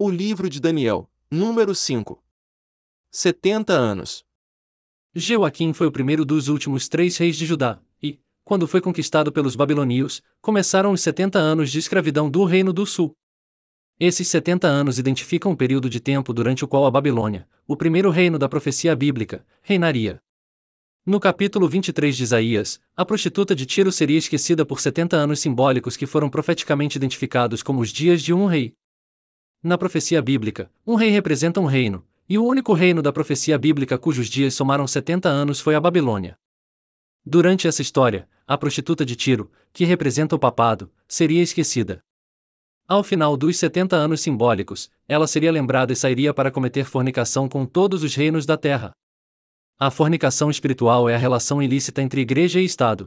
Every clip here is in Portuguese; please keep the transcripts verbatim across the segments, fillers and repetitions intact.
O livro de Daniel, número cinco. setenta anos. Jeoaquim foi o primeiro dos últimos três reis de Judá, e, quando foi conquistado pelos babilônios, começaram os setenta anos de escravidão do Reino do Sul. Esses setenta anos identificam um período de tempo durante o qual a Babilônia, o primeiro reino da profecia bíblica, reinaria. No capítulo vinte e três de Isaías, a prostituta de Tiro seria esquecida por setenta anos simbólicos que foram profeticamente identificados como os dias de um rei. Na profecia bíblica, um rei representa um reino, e o único reino da profecia bíblica cujos dias somaram setenta anos foi a Babilônia. Durante essa história, a prostituta de Tiro, que representa o papado, seria esquecida. Ao final dos setenta anos simbólicos, ela seria lembrada e sairia para cometer fornicação com todos os reinos da terra. A fornicação espiritual é a relação ilícita entre igreja e Estado.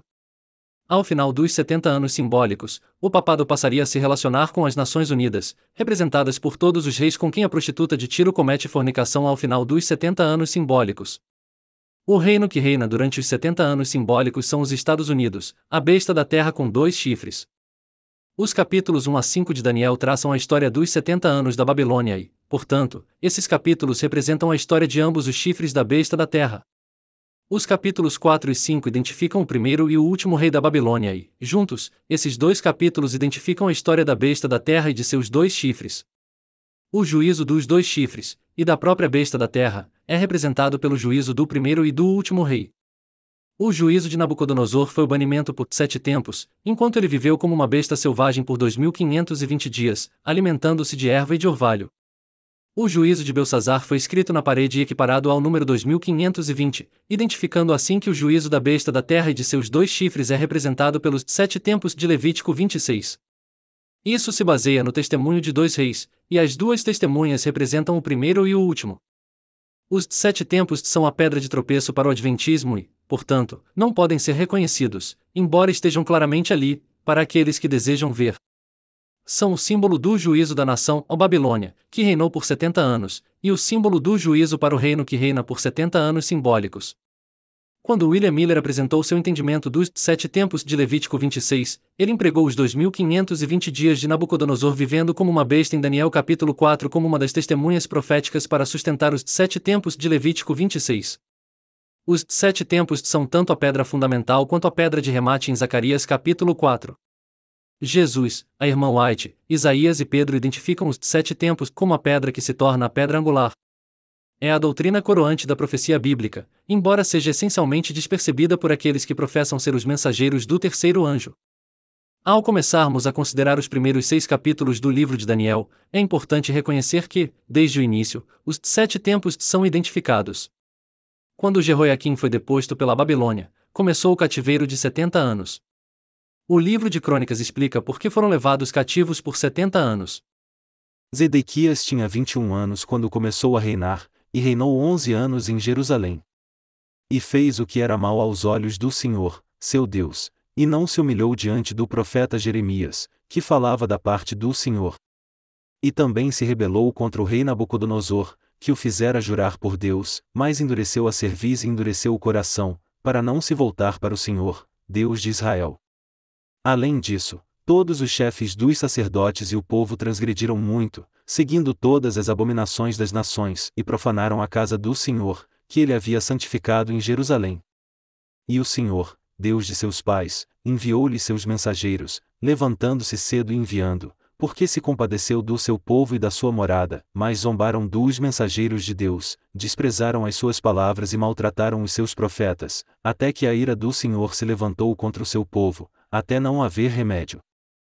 Ao final dos setenta anos simbólicos, o papado passaria a se relacionar com as Nações Unidas, representadas por todos os reis com quem a prostituta de Tiro comete fornicação ao final dos setenta anos simbólicos. O reino que reina durante os setenta anos simbólicos são os Estados Unidos, a besta da terra com dois chifres. Os capítulos um a cinco de Daniel traçam a história dos setenta anos da Babilônia e, portanto, esses capítulos representam a história de ambos os chifres da besta da terra. Os capítulos quatro e cinco identificam o primeiro e o último rei da Babilônia e, juntos, esses dois capítulos identificam a história da besta da terra e de seus dois chifres. O juízo dos dois chifres, e da própria besta da terra, é representado pelo juízo do primeiro e do último rei. O juízo de Nabucodonosor foi o banimento por sete tempos, enquanto ele viveu como uma besta selvagem por dois mil quinhentos e vinte dias, alimentando-se de erva e de orvalho. O juízo de Belsazar foi escrito na parede e equiparado ao número dois mil quinhentos e vinte, identificando assim que o juízo da besta da terra e de seus dois chifres é representado pelos sete tempos de Levítico vinte e seis. Isso se baseia no testemunho de dois reis, e as duas testemunhas representam o primeiro e o último. Os sete tempos são a pedra de tropeço para o adventismo e, portanto, não podem ser reconhecidos, embora estejam claramente ali, para aqueles que desejam ver. São o símbolo do juízo da nação, a Babilônia, que reinou por setenta anos, e o símbolo do juízo para o reino que reina por setenta anos simbólicos. Quando William Miller apresentou seu entendimento dos sete tempos de Levítico vinte e seis, ele empregou os dois mil quinhentos e vinte dias de Nabucodonosor vivendo como uma besta em Daniel capítulo quatro como uma das testemunhas proféticas para sustentar os sete tempos de Levítico vinte e seis. Os sete tempos são tanto a pedra fundamental quanto a pedra de remate em Zacarias capítulo quatro. Jesus, a irmã White, Isaías e Pedro identificam os sete tempos como a pedra que se torna a pedra angular. É a doutrina coroante da profecia bíblica, embora seja essencialmente despercebida por aqueles que professam ser os mensageiros do terceiro anjo. Ao começarmos a considerar os primeiros seis capítulos do livro de Daniel, é importante reconhecer que, desde o início, os sete tempos são identificados. Quando Jeoaquim foi deposto pela Babilônia, começou o cativeiro de setenta anos. O livro de Crônicas explica por que foram levados cativos por setenta anos. Zedequias tinha vinte e um anos quando começou a reinar, e reinou onze anos em Jerusalém. E fez o que era mal aos olhos do Senhor, seu Deus, e não se humilhou diante do profeta Jeremias, que falava da parte do Senhor. E também se rebelou contra o rei Nabucodonosor, que o fizera jurar por Deus, mas endureceu a cerviz e endureceu o coração, para não se voltar para o Senhor, Deus de Israel. Além disso, todos os chefes dos sacerdotes e o povo transgrediram muito, seguindo todas as abominações das nações, e profanaram a casa do Senhor, que ele havia santificado em Jerusalém. E o Senhor, Deus de seus pais, enviou-lhe seus mensageiros, levantando-se cedo e enviando, porque se compadeceu do seu povo e da sua morada, mas zombaram dos mensageiros de Deus, desprezaram as suas palavras e maltrataram os seus profetas, até que a ira do Senhor se levantou contra o seu povo, até não haver remédio.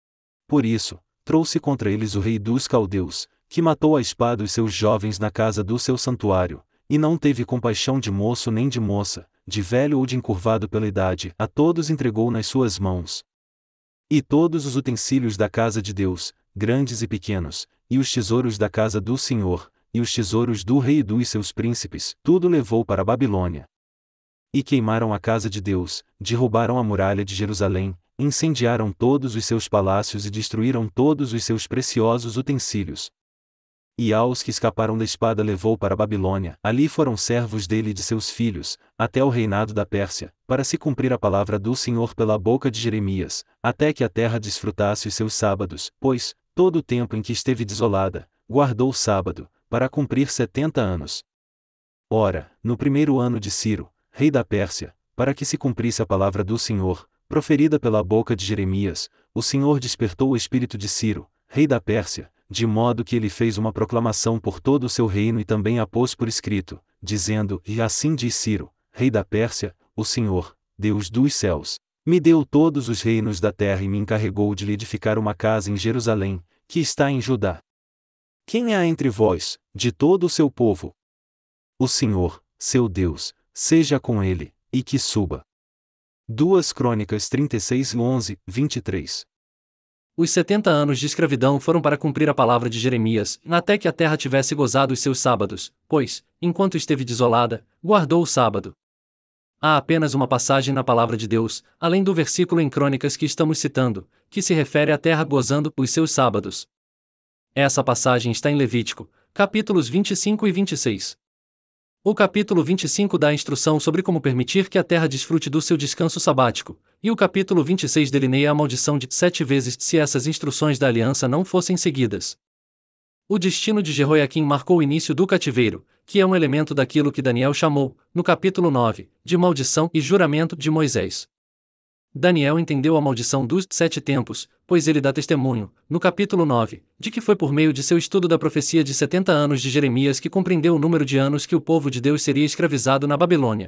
Por isso, trouxe contra eles o rei dos caldeus, que matou a espada os seus jovens na casa do seu santuário, e não teve compaixão de moço nem de moça, de velho ou de encurvado pela idade, a todos entregou nas suas mãos. E todos os utensílios da casa de Deus, grandes e pequenos, e os tesouros da casa do Senhor, e os tesouros do rei e dos seus príncipes, tudo levou para a Babilônia. E queimaram a casa de Deus, derrubaram a muralha de Jerusalém, incendiaram todos os seus palácios e destruíram todos os seus preciosos utensílios. E aos que escaparam da espada levou para a Babilônia, ali foram servos dele e de seus filhos, até o reinado da Pérsia, para se cumprir a palavra do Senhor pela boca de Jeremias, até que a terra desfrutasse os seus sábados, pois, todo o tempo em que esteve desolada, guardou o sábado, para cumprir setenta anos. Ora, no primeiro ano de Ciro, rei da Pérsia, para que se cumprisse a palavra do Senhor, proferida pela boca de Jeremias, o Senhor despertou o espírito de Ciro, rei da Pérsia, de modo que ele fez uma proclamação por todo o seu reino e também a pôs por escrito, dizendo: E assim diz Ciro, rei da Pérsia, o Senhor, Deus dos céus, me deu todos os reinos da terra e me encarregou de lhe edificar uma casa em Jerusalém, que está em Judá. Quem há entre vós, de todo o seu povo? O Senhor, seu Deus, seja com ele, e que suba. duas Crônicas trinta e seis, onze, vinte e três. Os setenta anos de escravidão foram para cumprir a palavra de Jeremias, até que a terra tivesse gozado os seus sábados, pois, enquanto esteve desolada, guardou o sábado. Há apenas uma passagem na palavra de Deus, além do versículo em Crônicas que estamos citando, que se refere à terra gozando os seus sábados. Essa passagem está em Levítico, capítulos vinte e cinco e vinte e seis. O capítulo vinte e cinco dá a instrução sobre como permitir que a terra desfrute do seu descanso sabático, e o capítulo vinte e seis delineia a maldição de sete vezes se essas instruções da aliança não fossem seguidas. O destino de Jeoiaquim marcou o início do cativeiro, que é um elemento daquilo que Daniel chamou, no capítulo nove, de maldição e juramento de Moisés. Daniel entendeu a maldição dos sete tempos, pois ele dá testemunho, no capítulo nove, de que foi por meio de seu estudo da profecia de setenta anos de Jeremias que compreendeu o número de anos que o povo de Deus seria escravizado na Babilônia.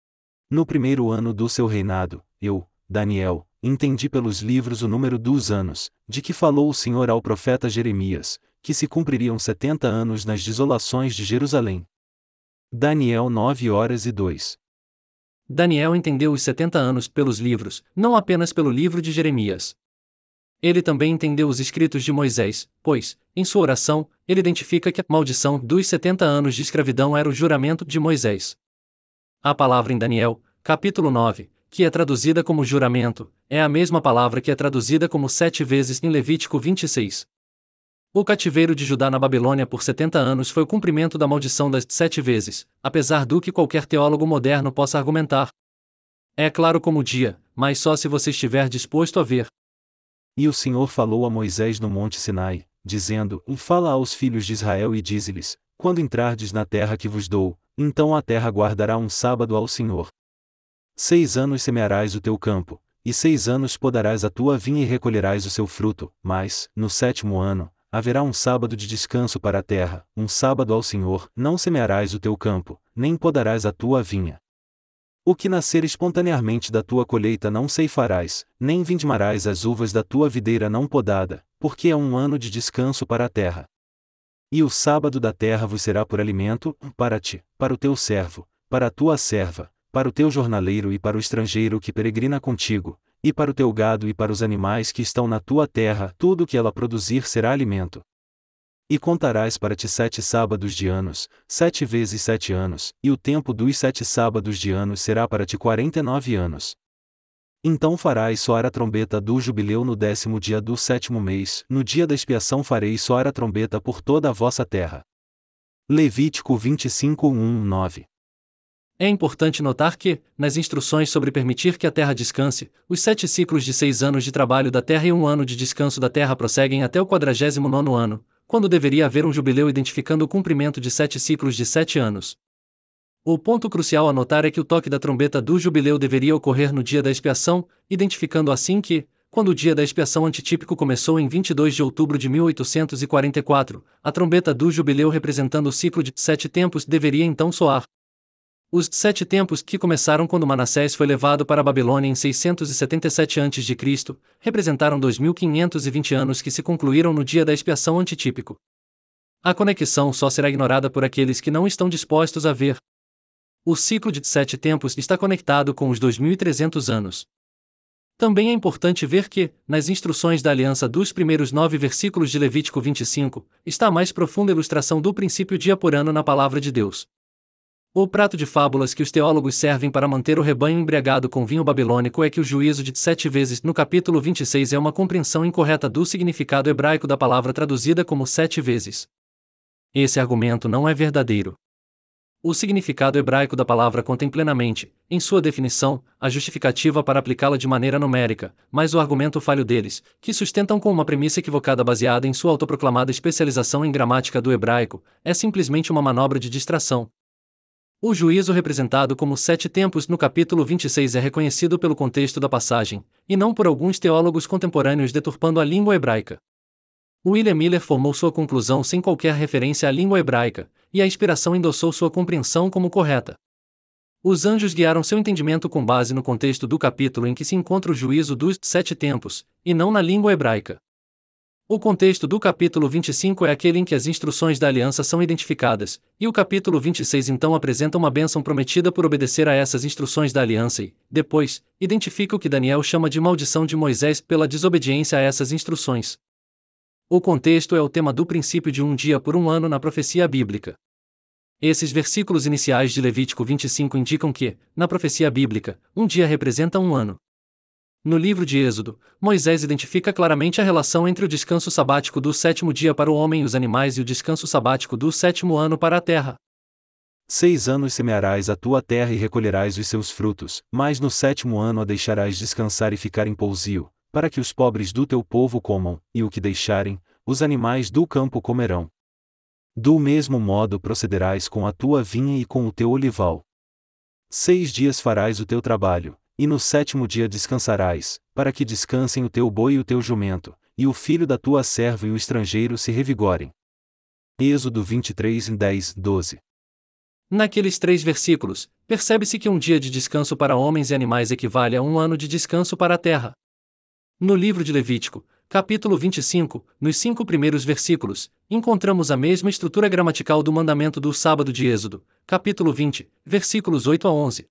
No primeiro ano do seu reinado, eu, Daniel, entendi pelos livros o número dos anos, de que falou o Senhor ao profeta Jeremias, que se cumpririam setenta anos nas desolações de Jerusalém. Daniel nove horas e dois. Daniel entendeu os setenta anos pelos livros, não apenas pelo livro de Jeremias. Ele também entendeu os escritos de Moisés, pois, em sua oração, ele identifica que a maldição dos setenta anos de escravidão era o juramento de Moisés. A palavra em Daniel, capítulo nove, que é traduzida como juramento, é a mesma palavra que é traduzida como sete vezes em Levítico vinte e seis. O cativeiro de Judá na Babilônia por setenta anos foi o cumprimento da maldição das sete vezes, apesar do que qualquer teólogo moderno possa argumentar. É claro como o dia, mas só se você estiver disposto a ver. E o Senhor falou a Moisés no monte Sinai, dizendo: Fala aos filhos de Israel e dize-lhes: Quando entrardes na terra que vos dou, então a terra guardará um sábado ao Senhor. Seis anos semearás o teu campo, e seis anos podarás a tua vinha e recolherás o seu fruto, mas, no sétimo ano, haverá um sábado de descanso para a terra, um sábado ao Senhor, não semearás o teu campo, nem podarás a tua vinha. O que nascer espontaneamente da tua colheita não ceifarás, nem vindimarás as uvas da tua videira não podada, porque é um ano de descanso para a terra. E o sábado da terra vos será por alimento, para ti, para o teu servo, para a tua serva, para o teu jornaleiro e para o estrangeiro que peregrina contigo, e para o teu gado e para os animais que estão na tua terra, tudo o que ela produzir será alimento. E contarás para ti sete sábados de anos, sete vezes sete anos, e o tempo dos sete sábados de anos será para ti quarenta e nove anos. Então farás soar a trombeta do jubileu no décimo dia do sétimo mês, no dia da expiação fareis soar a trombeta por toda a vossa terra. Levítico vinte e cinco, um, nove. É importante notar que, nas instruções sobre permitir que a terra descanse, os sete ciclos de seis anos de trabalho da terra e um ano de descanso da terra prosseguem até o quadragésimo nono ano, quando deveria haver um jubileu identificando o cumprimento de sete ciclos de sete anos. O ponto crucial a notar é que o toque da trombeta do jubileu deveria ocorrer no dia da expiação, identificando assim que, quando o dia da expiação antitípico começou em vinte e dois de outubro de mil oitocentos e quarenta e quatro, a trombeta do jubileu representando o ciclo de sete tempos deveria então soar. Os sete tempos que começaram quando Manassés foi levado para a Babilônia em seiscentos e setenta e sete antes de Cristo, representaram dois mil quinhentos e vinte anos que se concluíram no dia da expiação antitípico. A conexão só será ignorada por aqueles que não estão dispostos a ver. O ciclo de sete tempos está conectado com os dois mil e trezentos anos. Também é importante ver que, nas instruções da aliança dos primeiros nove versículos de Levítico vinte e cinco, está a mais profunda ilustração do princípio dia por ano na palavra de Deus. O prato de fábulas que os teólogos servem para manter o rebanho embriagado com vinho babilônico é que o juízo de sete vezes no capítulo vinte e seis é uma compreensão incorreta do significado hebraico da palavra traduzida como sete vezes. Esse argumento não é verdadeiro. O significado hebraico da palavra contém plenamente, em sua definição, a justificativa para aplicá-la de maneira numérica, mas o argumento falho deles, que sustentam com uma premissa equivocada baseada em sua autoproclamada especialização em gramática do hebraico, é simplesmente uma manobra de distração. O juízo representado como sete tempos no capítulo vinte e seis é reconhecido pelo contexto da passagem, e não por alguns teólogos contemporâneos deturpando a língua hebraica. William Miller formou sua conclusão sem qualquer referência à língua hebraica, e a inspiração endossou sua compreensão como correta. Os anjos guiaram seu entendimento com base no contexto do capítulo em que se encontra o juízo dos sete tempos, e não na língua hebraica. O contexto do capítulo vinte e cinco é aquele em que as instruções da aliança são identificadas, e o capítulo vinte e seis então apresenta uma bênção prometida por obedecer a essas instruções da aliança e, depois, identifica o que Daniel chama de maldição de Moisés pela desobediência a essas instruções. O contexto é o tema do princípio de um dia por um ano na profecia bíblica. Esses versículos iniciais de Levítico vinte e cinco indicam que, na profecia bíblica, um dia representa um ano. No livro de Êxodo, Moisés identifica claramente a relação entre o descanso sabático do sétimo dia para o homem e os animais e o descanso sabático do sétimo ano para a terra. Seis anos semearás a tua terra e recolherás os seus frutos, mas no sétimo ano a deixarás descansar e ficar em pousio, para que os pobres do teu povo comam, e o que deixarem, os animais do campo comerão. Do mesmo modo procederás com a tua vinha e com o teu olival. Seis dias farás o teu trabalho, e no sétimo dia descansarás, para que descansem o teu boi e o teu jumento, e o filho da tua serva e o estrangeiro se revigorem. Êxodo vinte e três, dez, doze. Naqueles três versículos, percebe-se que um dia de descanso para homens e animais equivale a um ano de descanso para a terra. No livro de Levítico, capítulo vinte e cinco, nos cinco primeiros versículos, encontramos a mesma estrutura gramatical do mandamento do sábado de Êxodo, capítulo vinte, versículos oito a onze.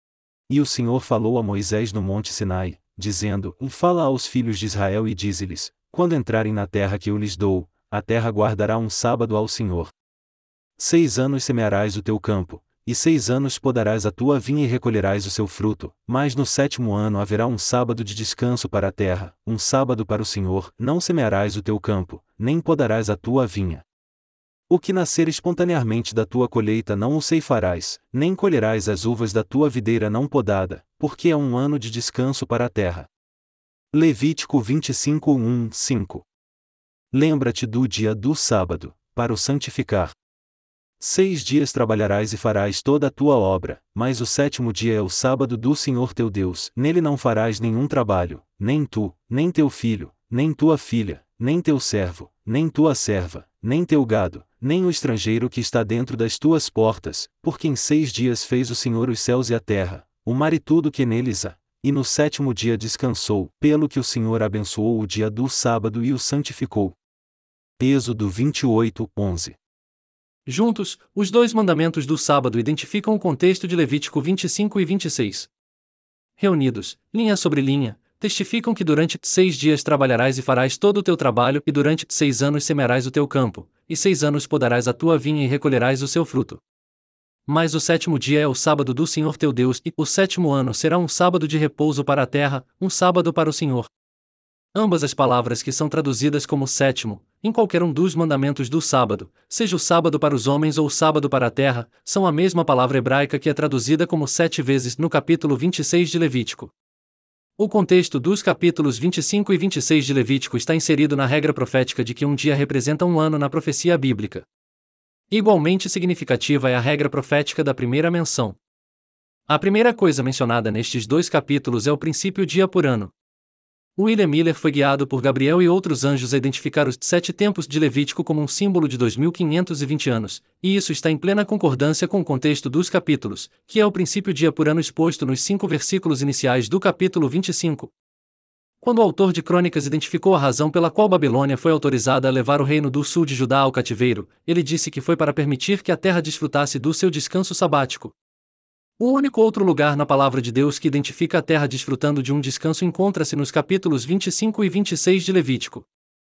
E o Senhor falou a Moisés no monte Sinai, dizendo: Fala aos filhos de Israel e dize-lhes: Quando entrarem na terra que eu lhes dou, a terra guardará um sábado ao Senhor. Seis anos semearás o teu campo, e seis anos podarás a tua vinha e recolherás o seu fruto, mas no sétimo ano haverá um sábado de descanso para a terra, um sábado para o Senhor. Não semearás o teu campo, nem podarás a tua vinha. O que nascer espontaneamente da tua colheita não o ceifarás, nem colherás as uvas da tua videira não podada, porque é um ano de descanso para a terra. Levítico vinte e cinco, um, cinco. Lembra-te do dia do sábado, para o santificar. Seis dias trabalharás e farás toda a tua obra, mas o sétimo dia é o sábado do Senhor teu Deus. Nele não farás nenhum trabalho, nem tu, nem teu filho, nem tua filha, nem teu servo, nem tua serva, nem teu gado, nem o estrangeiro que está dentro das tuas portas, porque em seis dias fez o Senhor os céus e a terra, o mar e tudo que neles há, e no sétimo dia descansou, pelo que o Senhor abençoou o dia do sábado e o santificou. Êxodo vinte e oito, onze. Juntos, os dois mandamentos do sábado identificam o contexto de Levítico vinte e cinco e vinte e seis. Reunidos, linha sobre linha, testificam que durante seis dias trabalharás e farás todo o teu trabalho, e durante seis anos semearás o teu campo, e seis anos podarás a tua vinha e recolherás o seu fruto. Mas o sétimo dia é o sábado do Senhor teu Deus, e o sétimo ano será um sábado de repouso para a terra, um sábado para o Senhor. Ambas as palavras que são traduzidas como sétimo, em qualquer um dos mandamentos do sábado, seja o sábado para os homens ou o sábado para a terra, são a mesma palavra hebraica que é traduzida como sete vezes no capítulo vinte e seis de Levítico. O contexto dos capítulos vinte e cinco e vinte e seis de Levítico está inserido na regra profética de que um dia representa um ano na profecia bíblica. Igualmente significativa é a regra profética da primeira menção. A primeira coisa mencionada nestes dois capítulos é o princípio dia por ano. William Miller foi guiado por Gabriel e outros anjos a identificar os sete tempos de Levítico como um símbolo de dois mil quinhentos e vinte anos, e isso está em plena concordância com o contexto dos capítulos, que é o princípio dia por ano exposto nos cinco versículos iniciais do capítulo vinte e cinco. Quando o autor de Crônicas identificou a razão pela qual Babilônia foi autorizada a levar o reino do sul de Judá ao cativeiro, ele disse que foi para permitir que a terra desfrutasse do seu descanso sabático. O único outro lugar na palavra de Deus que identifica a terra desfrutando de um descanso encontra-se nos capítulos vinte e cinco e vinte e seis de Levítico.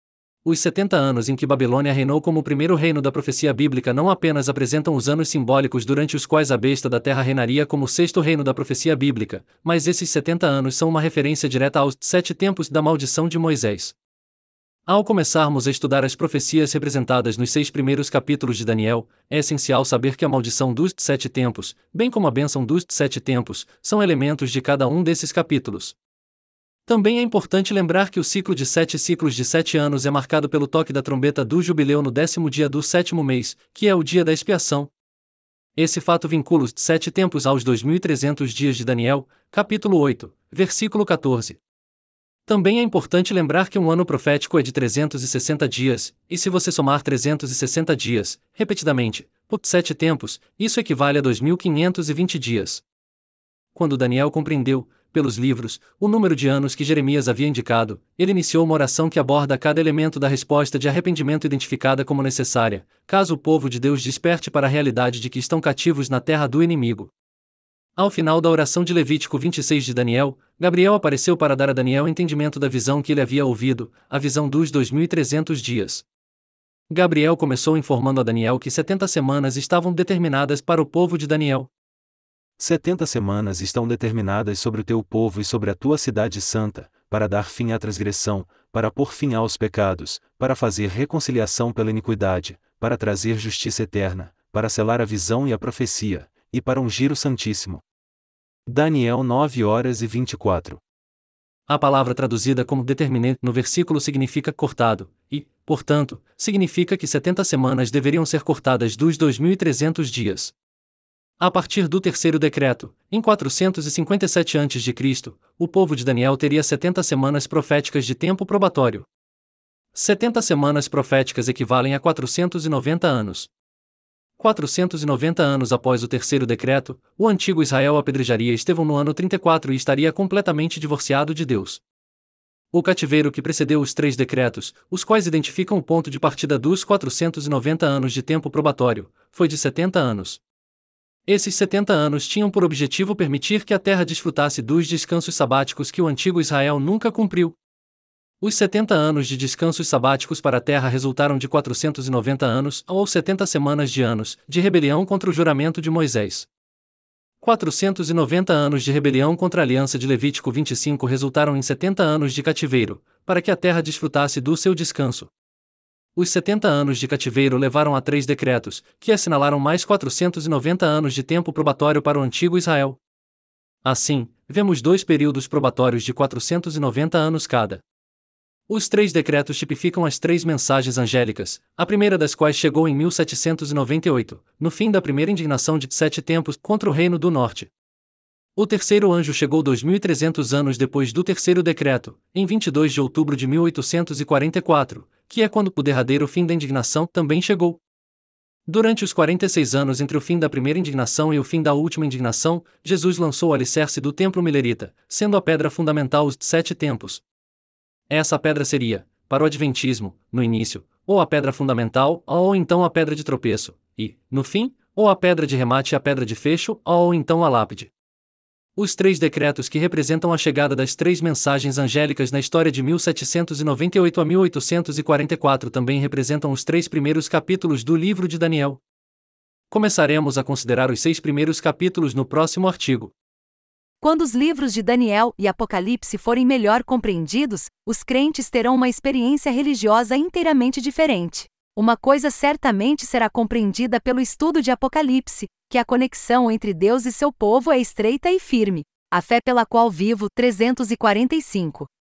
Os setenta anos em que Babilônia reinou como o primeiro reino da profecia bíblica não apenas apresentam os anos simbólicos durante os quais a besta da terra reinaria como o sexto reino da profecia bíblica, mas esses setenta anos são uma referência direta aos sete tempos da maldição de Moisés. Ao começarmos a estudar as profecias representadas nos seis primeiros capítulos de Daniel, é essencial saber que a maldição dos sete tempos, bem como a bênção dos sete tempos, são elementos de cada um desses capítulos. Também é importante lembrar que o ciclo de sete ciclos de sete anos é marcado pelo toque da trombeta do jubileu no décimo dia do sétimo mês, que é o dia da expiação. Esse fato vincula os sete tempos aos dois mil e trezentos dias de Daniel, capítulo oito, versículo quatorze. Também é importante lembrar que um ano profético é de trezentos e sessenta dias, e se você somar trezentos e sessenta dias, repetidamente, por sete tempos, isso equivale a dois mil quinhentos e vinte dias. Quando Daniel compreendeu, pelos livros, o número de anos que Jeremias havia indicado, ele iniciou uma oração que aborda cada elemento da resposta de arrependimento identificada como necessária, caso o povo de Deus desperte para a realidade de que estão cativos na terra do inimigo. Ao final da oração de Levítico vinte e seis de Daniel, Gabriel apareceu para dar a Daniel entendimento da visão que ele havia ouvido, a visão dos dois mil e trezentos dias. Gabriel começou informando a Daniel que setenta semanas estavam determinadas para o povo de Daniel. Setenta semanas estão determinadas sobre o teu povo e sobre a tua cidade santa, para dar fim à transgressão, para pôr fim aos pecados, para fazer reconciliação pela iniquidade, para trazer justiça eterna, para selar a visão e a profecia, e para ungir o Santíssimo. Daniel nove horas e vinte e quatro. A palavra traduzida como determinante no versículo significa cortado, e, portanto, significa que setenta semanas deveriam ser cortadas dos dois mil e trezentos dias. A partir do terceiro decreto, em quatrocentos e cinquenta e sete antes de Cristo, o povo de Daniel teria setenta semanas proféticas de tempo probatório. setenta semanas proféticas equivalem a quatrocentos e noventa anos. quatrocentos e noventa anos após o terceiro decreto, o antigo Israel apedrejaria Estevão no ano trinta e quatro e estaria completamente divorciado de Deus. O cativeiro que precedeu os três decretos, os quais identificam o ponto de partida dos quatrocentos e noventa anos de tempo probatório, foi de setenta anos. Esses setenta anos tinham por objetivo permitir que a terra desfrutasse dos descansos sabáticos que o antigo Israel nunca cumpriu. Os setenta anos de descansos sabáticos para a terra resultaram de quatrocentos e noventa anos, ou setenta semanas de anos, de rebelião contra o juramento de Moisés. quatrocentos e noventa anos de rebelião contra a aliança de Levítico vinte e cinco resultaram em setenta anos de cativeiro, para que a terra desfrutasse do seu descanso. Os setenta anos de cativeiro levaram a três decretos, que assinalaram mais quatrocentos e noventa anos de tempo probatório para o antigo Israel. Assim, vemos dois períodos probatórios de quatrocentos e noventa anos cada. Os três decretos tipificam as três mensagens angélicas, a primeira das quais chegou em mil setecentos e noventa e oito, no fim da primeira indignação de sete tempos contra o Reino do Norte. O terceiro anjo chegou dois mil e trezentos anos depois do terceiro decreto, em vinte e dois de outubro de mil oitocentos e quarenta e quatro, que é quando o derradeiro fim da indignação também chegou. Durante os quarenta e seis anos entre o fim da primeira indignação e o fim da última indignação, Jesus lançou o alicerce do templo milerita, sendo a pedra fundamental os sete tempos. Essa pedra seria, para o adventismo, no início, ou a pedra fundamental, ou então a pedra de tropeço, e, no fim, ou a pedra de remate e a pedra de fecho, ou então a lápide. Os três decretos que representam a chegada das três mensagens angélicas na história de mil setecentos e noventa e oito a mil oitocentos e quarenta e quatro também representam os três primeiros capítulos do livro de Daniel. Começaremos a considerar os seis primeiros capítulos no próximo artigo. Quando os livros de Daniel e Apocalipse forem melhor compreendidos, os crentes terão uma experiência religiosa inteiramente diferente. Uma coisa certamente será compreendida pelo estudo de Apocalipse, que a conexão entre Deus e seu povo é estreita e firme, a fé pela qual vivo trezentos e quarenta e cinco.